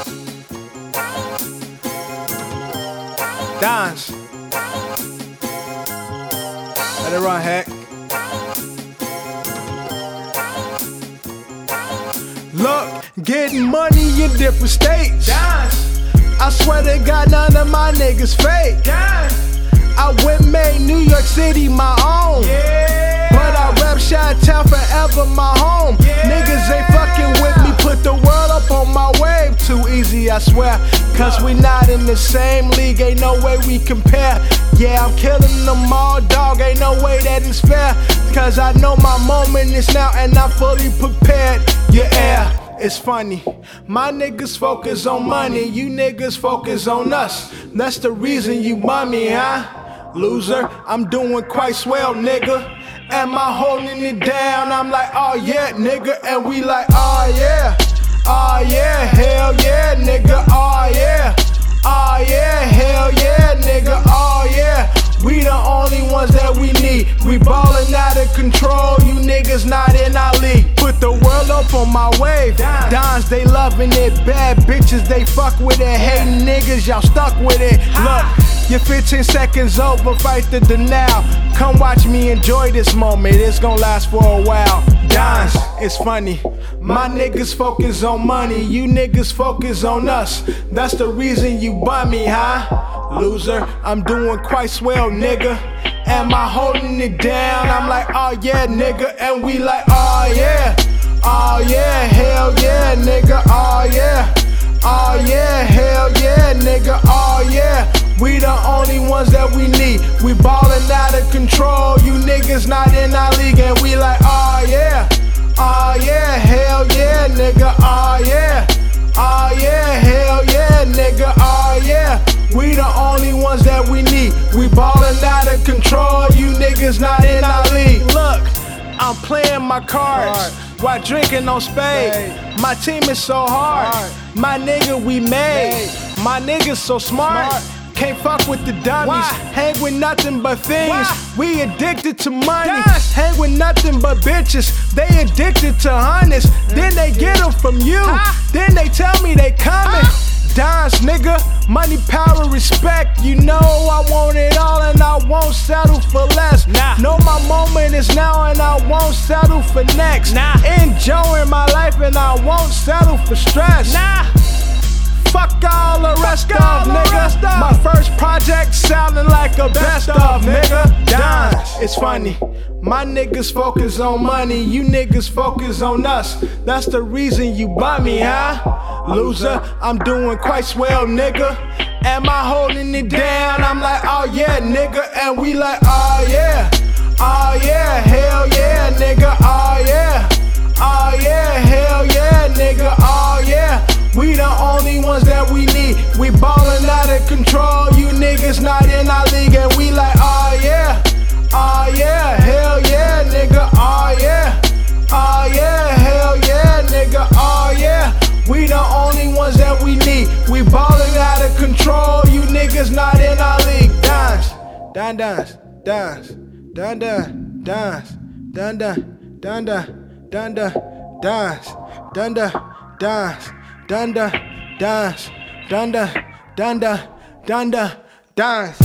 Dance. Let it run, heck. Look, getting money in different states. I swear to God, none of my niggas fake. I went made New York City my own. But I rep Chi-Town forever my home. Niggas ain't fucking with me, put the world up on my wave. Too easy, I swear, cause we not in the same league, ain't no way we compare. Yeah, I'm killing them all, dog, ain't no way that it's fair. Cause I know my moment is now and I'm fully prepared. Yeah, it's funny, my niggas focus on money, you niggas focus on us. That's the reason you bum me, huh? Loser, I'm doing quite swell, nigga. Am I holding it down? I'm like, oh yeah, nigga. And we like, oh yeah. Oh yeah, hell yeah, nigga. Oh yeah. Oh yeah, hell yeah, nigga. Oh yeah. We the only ones that we need. We ballin' out of control, you niggas not in our league. Put the world up on my wave. Dons, they loving it. Bad bitches, they fuck with it. Hating niggas, y'all stuck with it. Look, your 15 seconds over, fight the denial. Come watch me enjoy this moment, it's gon' last for a while. Dons, it's funny, my niggas focus on money, you niggas focus on us. That's the reason you buy me, huh? Loser, I'm doing quite swell, nigga. Am I holding it down? I'm like, oh yeah, nigga. And we like, oh yeah. Oh yeah, hell yeah, nigga. Oh yeah. Oh yeah, hell yeah, nigga. Oh yeah. We the only ones that we need. We ballin' out of control. You niggas not in our league. And we like, oh yeah. Oh yeah, hell yeah, nigga. Oh yeah. Oh yeah, hell yeah, nigga. Oh yeah. We the only ones that we need. We ballin' out of control. You niggas not in our league. Look, I'm playing my cards while drinking on spade. My team is so hard. My nigga, we made. My niggas so smart. Can't fuck with the dummies. Hang with nothing but things. We addicted to money. Hang with nothing but bitches. They addicted to hundreds. Then they get them from you. Then they tell me they coming. Dons, nigga, money, power, respect. You know I want it all and I won't settle for less. Know my moment is now and I won't settle for next. Enjoying my life and I won't settle for stress. Fuck all the rest of, nigga. My first project sounding like a best of, nigga. Dons, it's funny, my niggas focus on money, you niggas focus on us. That's the reason you buy me, huh? Loser, I'm doing quite swell, nigga. Am I holding it down? I'm like, oh yeah, nigga. And we like, oh yeah. Oh yeah, hell yeah, nigga. Oh yeah. Oh yeah, hell yeah, nigga. Oh yeah. We the only ones that we need. We ballin' out of control. You niggas not in our league. And we like, oh yeah. Oh yeah, hell yeah, nigga. Oh yeah. Oh yeah, hell yeah, nigga. Oh yeah. We the only ones that we need. We ballin' out of control. You niggas not in our league. Dons, dun dons, dons, dun dun, dons, dun dun, dun dun, dun dun, dons, dun dun, dons, dun dun, dons, dun dun, dun dun, dun dun, dons.